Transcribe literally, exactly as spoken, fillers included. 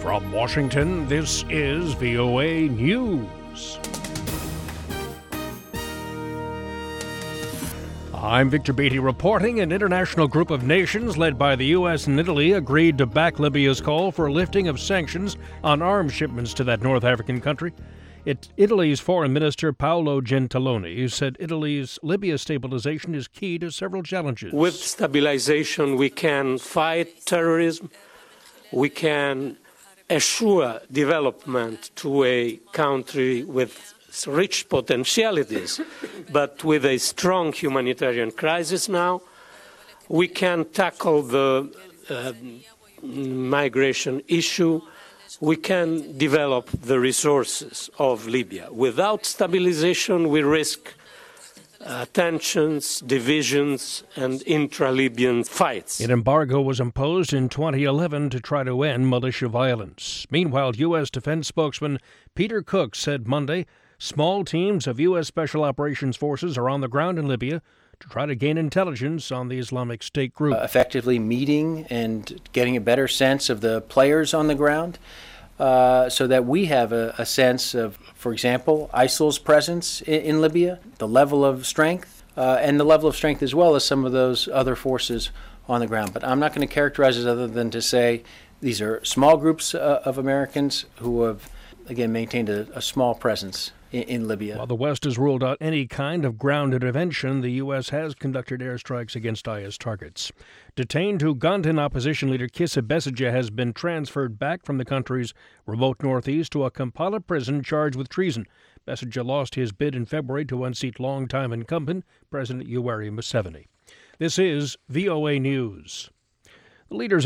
From Washington, this is V O A News. I'm Victor Beatty reporting. An international group of nations led by the U S and Italy agreed to back Libya's call for a lifting of sanctions on arms shipments to that North African country. It, Italy's Foreign Minister Paolo Gentiloni said Italy's Libya stabilization is key to several challenges. With stabilization, we can fight terrorism, we can assure development to a country with rich potentialities, but with a strong humanitarian crisis now. We can tackle the uh, migration issue. We can develop the resources of Libya. Without stabilization, we risk uh, tensions, divisions, and intra-Libyan fights. An embargo was imposed in twenty eleven to try to end militia violence. Meanwhile, U S Defense spokesman Peter Cook said Monday small teams of U S Special Operations Forces are on the ground in Libya to try to gain intelligence on the Islamic State group. Uh, effectively meeting and getting a better sense of the players on the ground uh, so that we have a, a sense of, for example, ISIL's presence in, in Libya, the level of strength, uh, and the level of strength as well as some of those other forces on the ground. But I'm not going to characterize it other than to say these are small groups uh, of Americans who have, again, maintained a, a small presence in Libya. While the West has ruled out any kind of ground intervention, the U S has conducted airstrikes against I S targets. Detained Ugandan opposition leader Kizza Besigye has been transferred back from the country's remote northeast to a Kampala prison charged with treason. Besigye lost his bid in February to unseat longtime incumbent President Yoweri Museveni. This is V O A News. The leaders